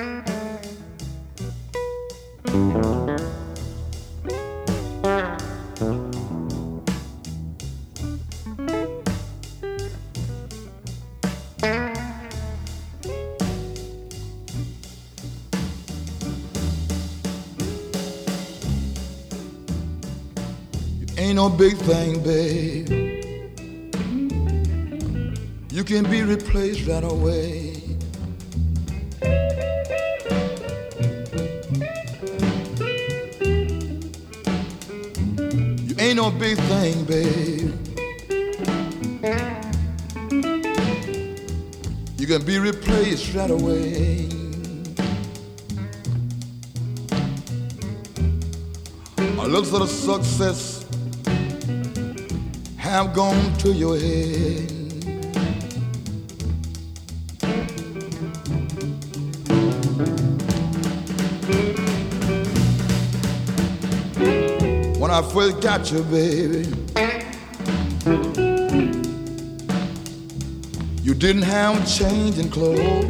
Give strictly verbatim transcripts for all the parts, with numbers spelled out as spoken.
Ain't no big thing, babe. You can be replaced right away. You ain't no big thing, babe. You can be replaced right away. A little sort of success have gone to your head. When I first got you, baby, you didn't have change in clothes.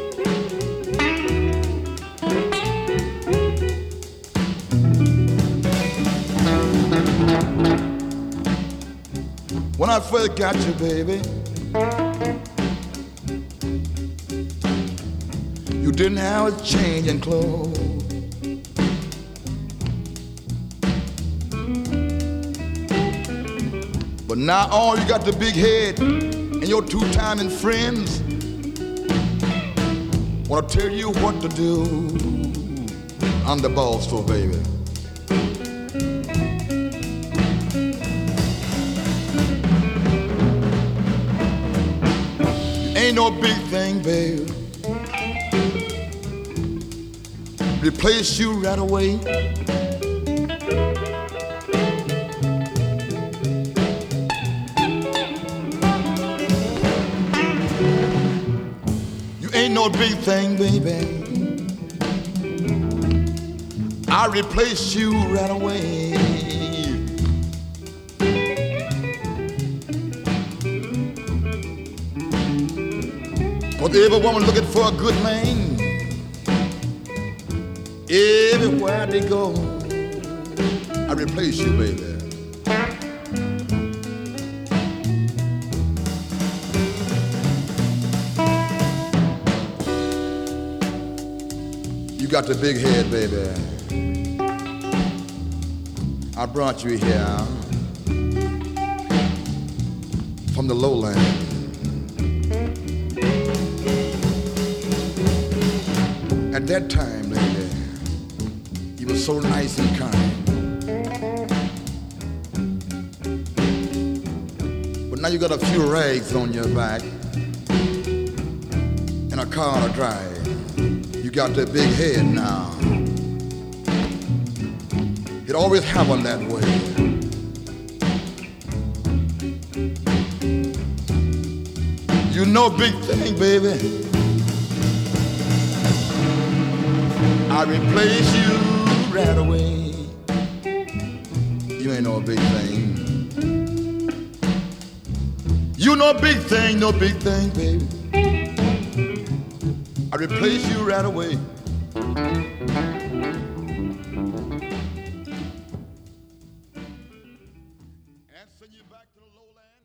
When I first got you, baby, you didn't have a change in clothes. But now all you got the big head and your two-timing friends wanna tell you what to do. I'm the boss, for baby. Ain't no big thing, babe. Replace you right away. You ain't no big thing, baby. I replace you right away. But every woman looking for a good man, everywhere they go, I replace you, baby. You got the big head, baby. I brought you here from the lowland. At that time, lady, you were so nice and kind. But now you got a few rags on your back and a car to drive. You got that big head now. It always happened that way. You know big thing, baby. I replace you right away. You ain't no big thing. You no big thing, no big thing, baby. I replace you right away. And send you back to the lowland.